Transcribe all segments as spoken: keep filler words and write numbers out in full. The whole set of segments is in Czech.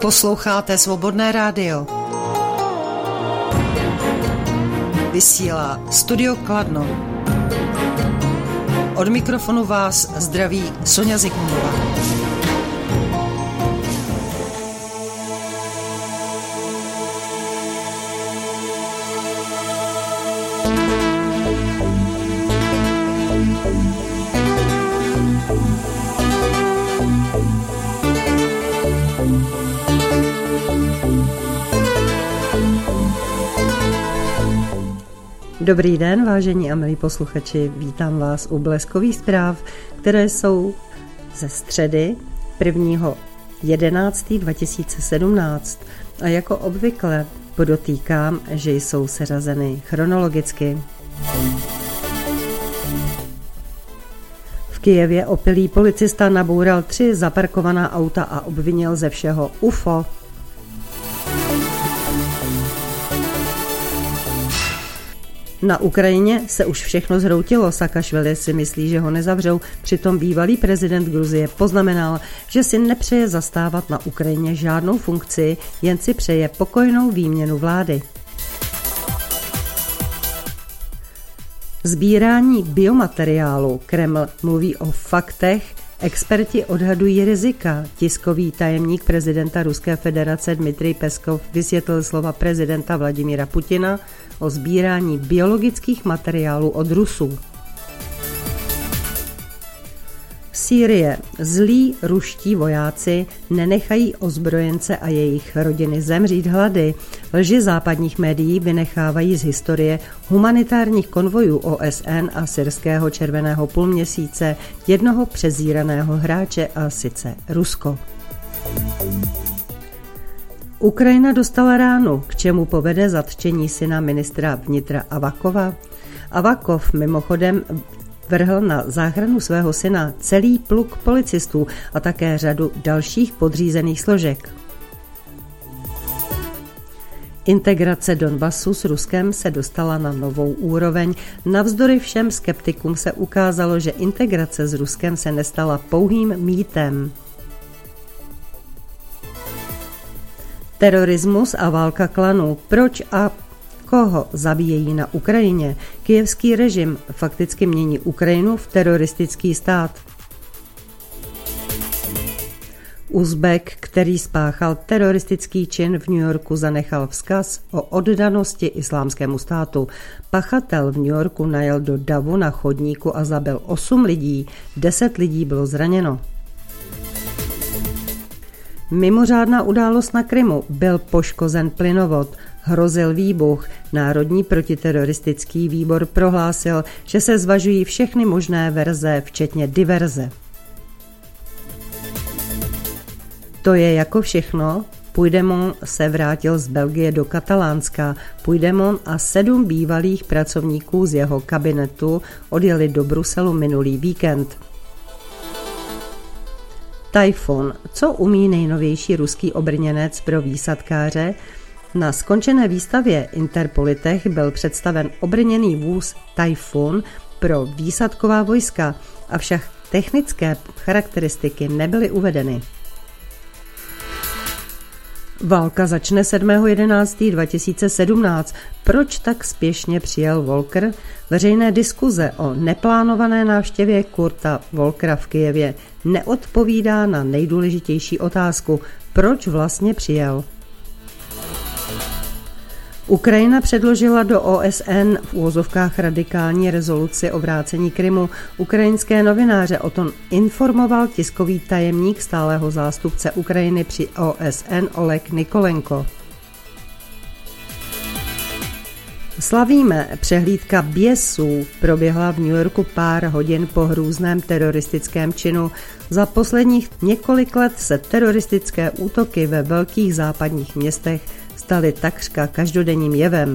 Posloucháte Svobodné rádio. Vysílá Studio Kladno. Od mikrofonu vás zdraví Soňa Zikmundová. Dobrý den, vážení a milí posluchači, vítám vás u bleskových zpráv, které jsou ze středy prvního jedenáctého dva tisíce sedmnáct a jako obvykle podotýkám, že jsou seřazeny chronologicky. V Kyjevě opilý policista naboural tři zaparkovaná auta a obvinil ze všeho U F O. Na Ukrajině se už všechno zhroutilo, Saakašvili si myslí, že ho nezavřou, přitom bývalý prezident Gruzie poznamenal, že si nepřeje zastávat na Ukrajině žádnou funkci, jen si přeje pokojnou výměnu vlády. Sbírání biomateriálu. Kreml mluví o faktech, experti odhadují rizika. Tiskový tajemník prezidenta Ruské federace Dmitrij Peskov vysvětlil slova prezidenta Vladimíra Putina o sbírání biologických materiálů od Rusů. Sýrie. Zlí ruští vojáci nenechají ozbrojence a jejich rodiny zemřít hlady. Lži západních médií vynechávají z historie humanitárních konvojů O S N a syrského červeného půlměsíce jednoho přezíraného hráče, a sice Rusko. Ukrajina dostala ránu, k čemu povede zatčení syna ministra vnitra Avakova. Avakov mimochodem vrhl na záchranu svého syna celý pluk policistů a také řadu dalších podřízených složek. Integrace Donbasu s Ruskem se dostala na novou úroveň. Navzdory všem skeptikům se ukázalo, že integrace s Ruskem se nestala pouhým mýtem. Terorismus a válka klanů. Proč a koho zabíjejí na Ukrajině? Kyjevský režim fakticky mění Ukrajinu v teroristický stát. Uzbek, který spáchal teroristický čin v New Yorku, zanechal vzkaz o oddanosti islámskému státu. Pachatel v New Yorku najel do davu na chodníku a zabil osm lidí, deset lidí bylo zraněno. Mimořádná událost na Krymu. Byl poškozen plynovod, hrozil výbuch. Národní protiteroristický výbor prohlásil, že se zvažují všechny možné verze, včetně diverze. To je jako všechno. Puigdemont se vrátil z Belgie do Katalánska. Puigdemont a sedm bývalých pracovníků z jeho kabinetu odjeli do Bruselu minulý víkend. Tajfun. Co umí nejnovější ruský obrněnec pro výsadkáře? Na skončené výstavě Interpolitech byl představen obrněný vůz Tajfun pro výsadková vojska, avšak technické charakteristiky nebyly uvedeny. Válka začne sedmého jedenáctého dva tisíce sedmnáct. Proč tak spěšně přijel Volker? Veřejné diskuze o neplánované návštěvě Kurta Volkera v Kyjevě neodpovídá na nejdůležitější otázku, proč vlastně přijel. Ukrajina předložila do O S N v úvozovkách radikální rezoluci o vrácení Krymu. Ukrajinské novináře o tom informoval tiskový tajemník stálého zástupce Ukrajiny při O S N Oleg Nikolenko. Slavíme. Přehlídka běsů proběhla v New Yorku pár hodin po hrůzném teroristickém činu. Za posledních několik let se teroristické útoky ve velkých západních městech staly takřka každodenním jevem.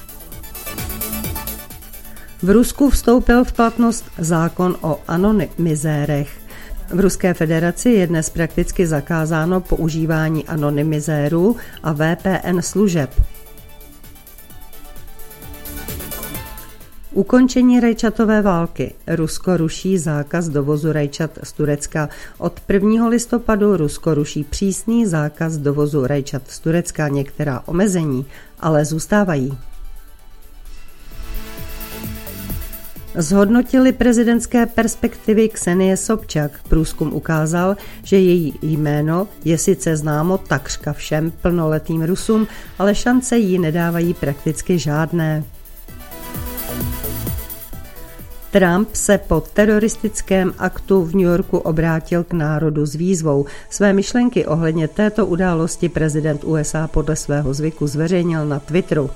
V Rusku vstoupil v platnost zákon o anonymizérech. V Ruské federaci je dnes prakticky zakázáno používání anonymizérů a V P N služeb. Ukončení rajčatové války. Rusko ruší zákaz dovozu rajčat z Turecka. Od prvního listopadu Rusko ruší přísný zákaz dovozu rajčat z Turecka. Některá omezení ale zůstávají. Zhodnotili prezidentské perspektivy Ksenie Sobčak. Průzkum ukázal, že její jméno je sice známo takřka všem plnoletým Rusům, ale šance jí nedávají prakticky žádné. Trump se po teroristickém aktu v New Yorku obrátil k národu s výzvou. Své myšlenky ohledně této události prezident U S A podle svého zvyku zveřejnil na Twitteru.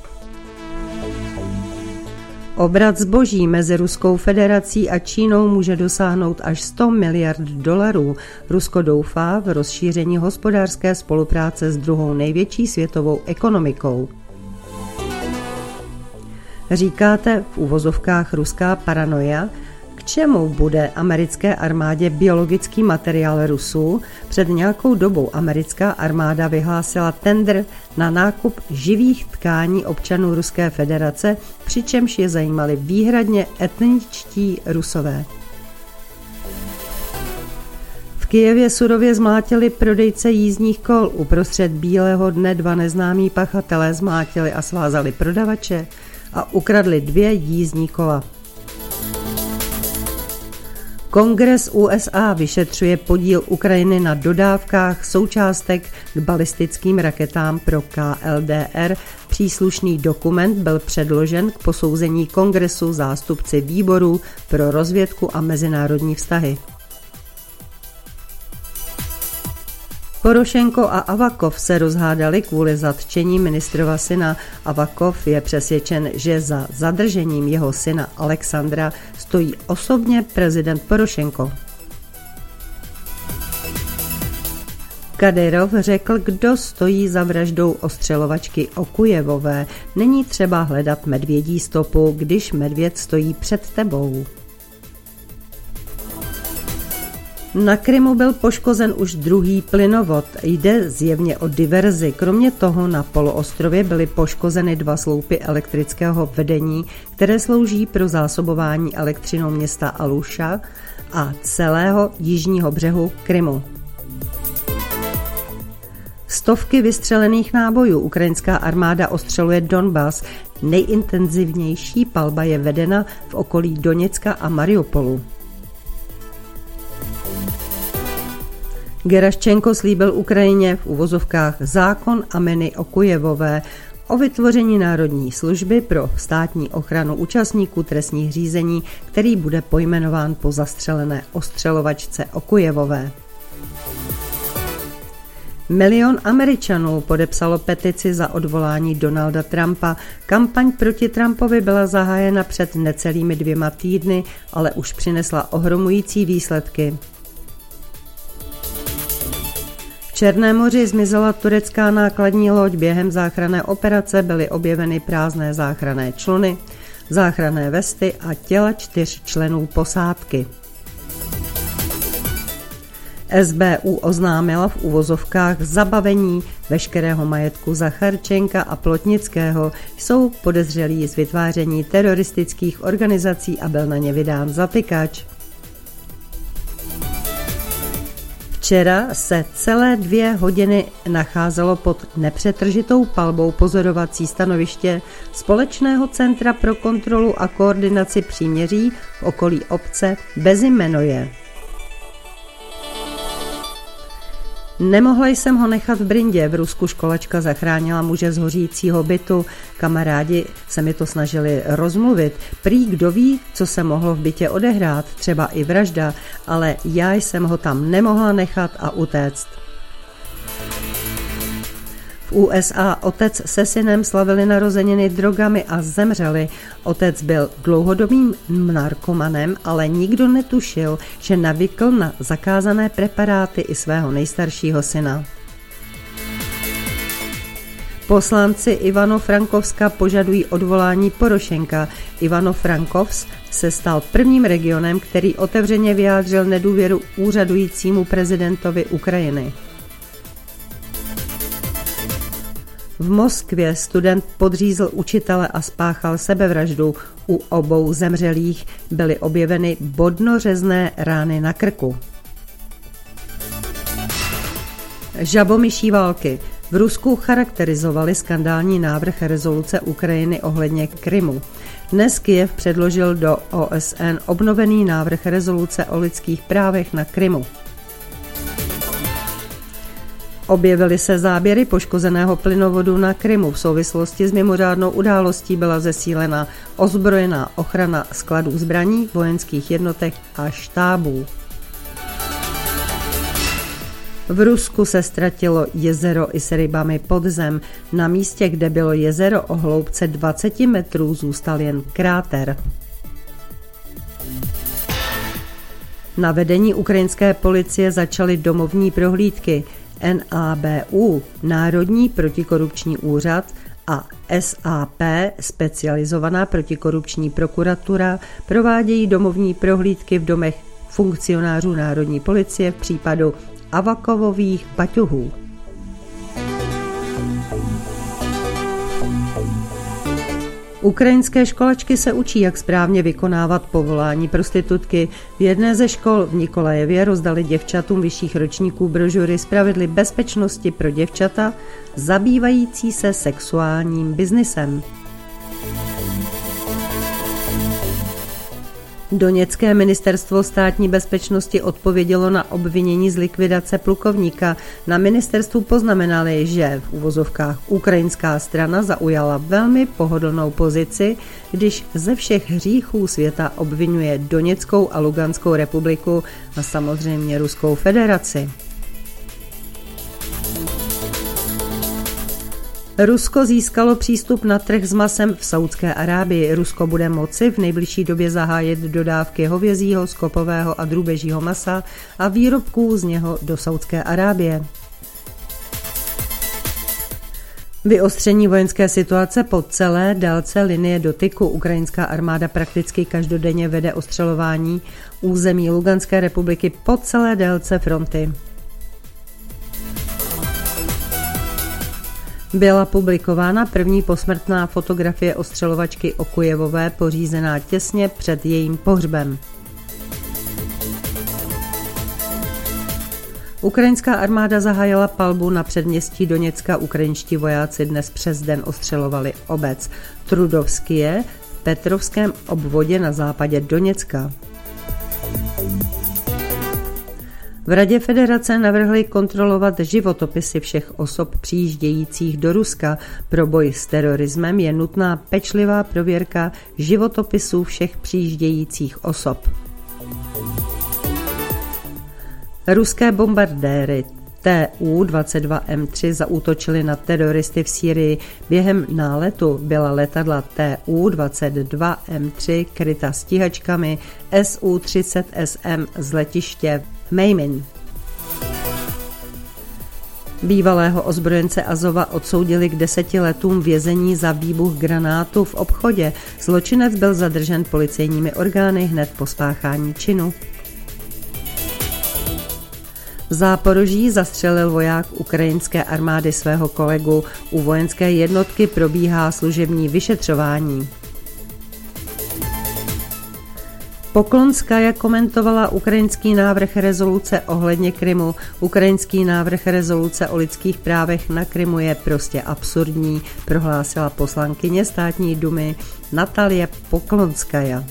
Obrat zboží mezi Ruskou federací a Čínou může dosáhnout až sto miliard dolarů. Rusko doufá v rozšíření hospodářské spolupráce s druhou největší světovou ekonomikou. Říkáte v uvozovkách ruská paranoia? K čemu bude americké armádě biologický materiál Rusů? Před nějakou dobou americká armáda vyhlásila tendr na nákup živých tkání občanů Ruské federace, přičemž je zajímali výhradně etničtí Rusové. V Kyjevě surově zmlátili prodejce jízdních kol. Uprostřed bílého dne dva neznámí pachatelé zmlátili a svázali prodavače a ukradli dvě jízdní kola. Kongres U S A vyšetřuje podíl Ukrajiny na dodávkách součástek k balistickým raketám pro K L D R. Příslušný dokument byl předložen k posouzení kongresu zástupci výboru pro rozvědku a mezinárodní vztahy. Porošenko a Avakov se rozhádali kvůli zatčení ministrova syna. Avakov je přesvědčen, že za zadržením jeho syna Alexandra stojí osobně prezident Porošenko. Kadyrov řekl, kdo stojí za vraždou ostřelovačky Okujevové. Není třeba hledat medvědí stopu, když medvěd stojí před tebou. Na Krymu byl poškozen už druhý plynovod. Jde zjevně o diverzi. Kromě toho na poloostrově byly poškozeny dva sloupy elektrického vedení, které slouží pro zásobování elektřinou města Aluša a celého jižního břehu Krymu. Stovky vystřelených nábojů. Ukrajinská armáda ostřeluje Donbas. Nejintenzivnější palba je vedena v okolí Doněcka a Mariupolu. Geraščenko slíbil Ukrajině v uvozovkách zákon Aminy Okujevové o vytvoření národní služby pro státní ochranu účastníků trestních řízení, který bude pojmenován po zastřelené ostřelovačce Okujevové. Milion Američanů podepsalo petici za odvolání Donalda Trumpa. Kampaň proti Trumpovi byla zahájena před necelými dvěma týdny, ale už přinesla ohromující výsledky. V Černém moři zmizela turecká nákladní loď. Během záchranné operace byly objeveny prázdné záchranné čluny, záchranné vesty a těla čtyř členů posádky. S B U oznámila v uvozovkách zabavení veškerého majetku Zacharčenka a Plotnického. Jsou podezřelí z vytváření teroristických organizací a byl na ně vydán zatykač. Včera se celé dvě hodiny nacházelo pod nepřetržitou palbou pozorovací stanoviště Společného centra pro kontrolu a koordinaci příměří v okolí obce Bezimenoje. Nemohla jsem ho nechat v Brindě. V Rusku školačka zachránila muže z hořícího bytu. Kamarádi se mi to snažili rozmluvit. Prý kdo ví, co se mohlo v bytě odehrát, třeba i vražda, ale já jsem ho tam nemohla nechat a utéct. V U S A otec se synem slavili narozeniny drogami a zemřeli. Otec byl dlouhodobým narkomanem, ale nikdo netušil, že navykl na zakázané preparáty i svého nejstaršího syna. Poslanci Ivano-Frankovska požadují odvolání Porošenka. Ivano-Frankovsk se stal prvním regionem, který otevřeně vyjádřil nedůvěru úřadujícímu prezidentovi Ukrajiny. V Moskvě student podřízl učitele a spáchal sebevraždu. U obou zemřelých byly objeveny bodnořezné rány na krku. Žabomyší války. V Rusku charakterizovali skandální návrh rezoluce Ukrajiny ohledně Krymu. Dnes Kyjev předložil do O S N obnovený návrh rezoluce o lidských právech na Krymu. Objevily se záběry poškozeného plynovodu na Krymu. V souvislosti s mimořádnou událostí byla zesílena ozbrojená ochrana skladů zbraní, vojenských jednotek a štábů. V Rusku se ztratilo jezero i s rybami pod zem. Na místě, kde bylo jezero o hloubce dvacet metrů, zůstal jen kráter. Na vedení ukrajinské policie začaly domovní prohlídky. N A B U, Národní protikorupční úřad, a S A P, specializovaná protikorupční prokuratura, provádějí domovní prohlídky v domech funkcionářů národní policie v případu Avakovových baťuhů. Ukrajinské školačky se učí, jak správně vykonávat povolání prostitutky. V jedné ze škol v Nikolajevě rozdali děvčatům vyšších ročníků brožury z pravidly bezpečnosti pro děvčata zabývající se sexuálním biznisem. Doněcké ministerstvo státní bezpečnosti odpovědělo na obvinění z likvidace plukovníka. Na ministerstvu poznamenali, že v uvozovkách ukrajinská strana zaujala velmi pohodlnou pozici, když ze všech hříchů světa obvinuje Doněckou a Luganskou republiku a samozřejmě Ruskou federaci. Rusko získalo přístup na trh s masem v Saúdské Arábii. Rusko bude moci v nejbližší době zahájit dodávky hovězího, skopového a drůbežího masa a výrobků z něho do Saúdské Arábie. Vyostření vojenské situace po celé délce linie dotyku. Ukrajinská armáda prakticky každodenně vede ostřelování území Luganské republiky po celé délce fronty. Byla publikována první posmrtná fotografie ostřelovačky Okujevové, pořízená těsně před jejím pohřbem. Ukrajinská armáda zahájila palbu na předměstí Doněcka. Ukrajinští vojáci dnes přes den ostřelovali obec Trudovskie v Petrovském obvodě na západě Doněcka. V Radě federace navrhli kontrolovat životopisy všech osob přijíždějících do Ruska. Pro boj s terorismem je nutná pečlivá prověrka životopisů všech přijíždějících osob. Ruské bombardéry T U dvacet dva M tři zaútočily na teroristy v Sýrii. Během náletu byla letadla T U dvacet dva M tři kryta stíhačkami S U třicet S M z letiště Mejmin. Bývalého ozbrojence Azova odsoudili k deseti letům vězení za výbuch granátu v obchodě. Zločinec byl zadržen policejními orgány hned po spáchání činu. V Záporoží zastřelil voják ukrajinské armády svého kolegu. U vojenské jednotky probíhá služební vyšetřování. Poklonskaja komentovala ukrajinský návrh rezoluce ohledně Krymu. Ukrajinský návrh rezoluce o lidských právech na Krymu je prostě absurdní, prohlásila poslankyně státní dumy Natalie Poklonskaja.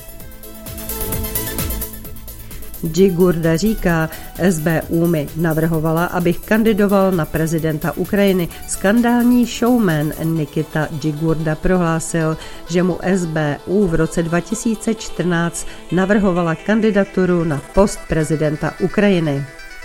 Džigurda říká, S B U mi navrhovala, abych kandidoval na prezidenta Ukrajiny. Skandální showman Nikita Džigurda prohlásil, že mu S B U v roce dva tisíce čtrnáct navrhovala kandidaturu na post prezidenta Ukrajiny.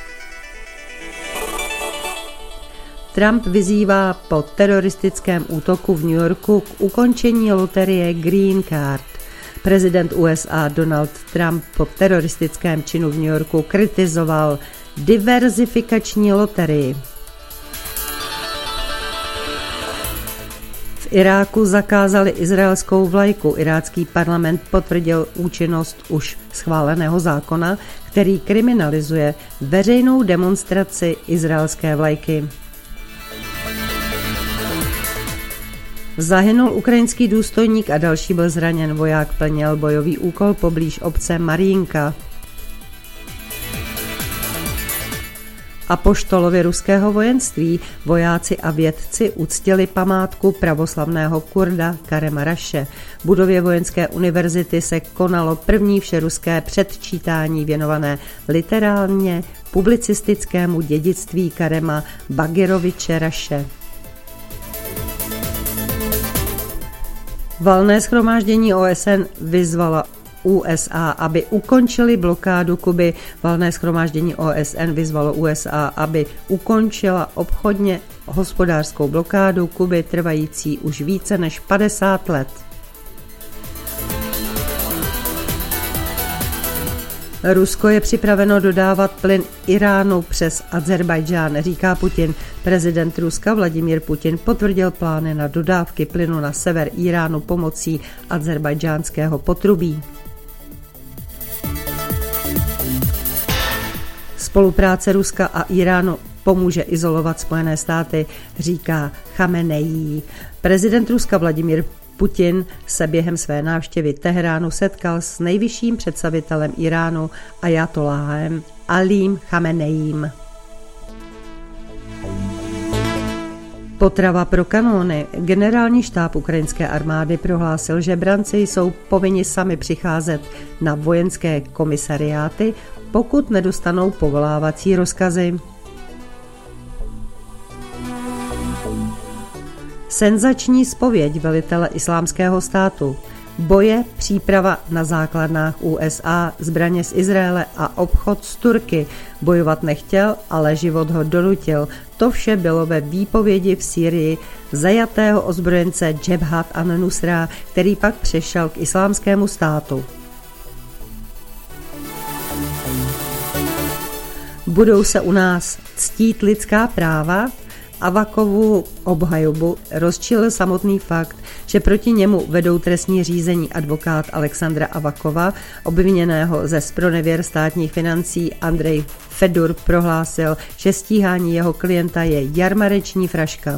Trump vyzývá po teroristickém útoku v New Yorku k ukončení loterie Green Card. Prezident U S A Donald Trump po teroristickém činu v New Yorku kritizoval diverzifikační loterii. V Iráku zakázali izraelskou vlajku. Irácký parlament potvrdil účinnost už schváleného zákona, který kriminalizuje veřejnou demonstraci izraelské vlajky. Zahynul ukrajinský důstojník a další byl zraněn. Voják plnil bojový úkol poblíž obce Marjinka. Apoštolově ruského vojenství vojáci a vědci uctili památku pravoslavného Kurda Karema Rashe. V budově vojenské univerzity se konalo první všeruské předčítání věnované literálně publicistickému dědictví Karema Bagiroviče Rashe. Valné shromáždění O S N vyzvala U S A, aby ukončili blokádu Kuby. Valné shromáždění O S N vyzvalo U S A, aby ukončila obchodně hospodářskou blokádu Kuby trvající už více než padesát let. Rusko je připraveno dodávat plyn Iránu přes Azerbajdžán, říká Putin. Prezident Ruska Vladimír Putin potvrdil plány na dodávky plynu na sever Iránu pomocí azerbajdžánského potrubí. Spolupráce Ruska a Iránu pomůže izolovat Spojené státy, říká Chameneí. Prezident Ruska Vladimír Putin se během své návštěvy Teheránu setkal s nejvyšším představitelem Iránu ajatoláhem Alím Chameneím. Potrava pro kanóny. Generální štáb ukrajinské armády prohlásil, že branci jsou povinni sami přicházet na vojenské komisariáty, pokud nedostanou povolávací rozkazy. Senzační zpověď velitele Islámského státu. Boje, příprava na základnách U S A, zbraně z Izraele a obchod s Turky. Bojovat nechtěl, ale život ho donutil. To vše bylo ve výpovědi v Sýrii zajatého ozbrojence Džebhat an-Nusra, který pak přešel k Islámskému státu. Budou se u nás ctít lidská práva? Avakovu obhajobu rozčilil samotný fakt, že proti němu vedou trestní řízení advokát Alexandra Avakova, obviněného ze zpronevěr státních financí. Andrej Fedur prohlásil, že stíhání jeho klienta je jarmareční fraška.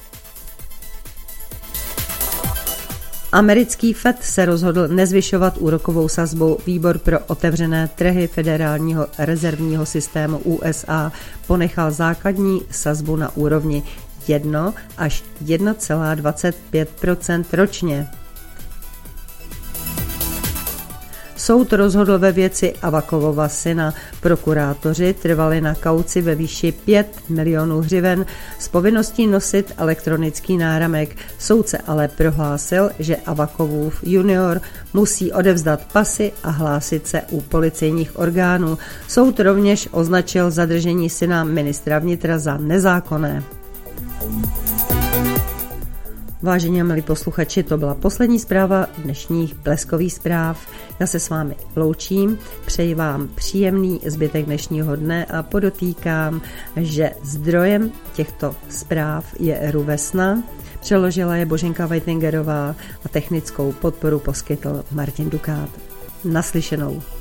Americký Fed se rozhodl nezvyšovat úrokovou sazbu. Výbor pro otevřené trhy Federálního rezervního systému U S A ponechal základní sazbu na úrovni jedna až jedna celá dvacet pět procenta ročně. Soud rozhodl ve věci Avakovova syna. Prokurátoři trvali na kauci ve výši pět milionů hřiven s povinností nosit elektronický náramek. Soudce ale prohlásil, že Avakovův junior musí odevzdat pasy a hlásit se u policejních orgánů. Soud rovněž označil zadržení syna ministra vnitra za nezákonné. Vážení a milí posluchači, to byla poslední zpráva dnešních Bleskových zpráv. Já se s vámi loučím, přeji vám příjemný zbytek dnešního dne a podotýkám, že zdrojem těchto zpráv je Ruvesna, přeložila je Boženka Weittingerová a technickou podporu poskytl Martin Dukát. Naslyšenou.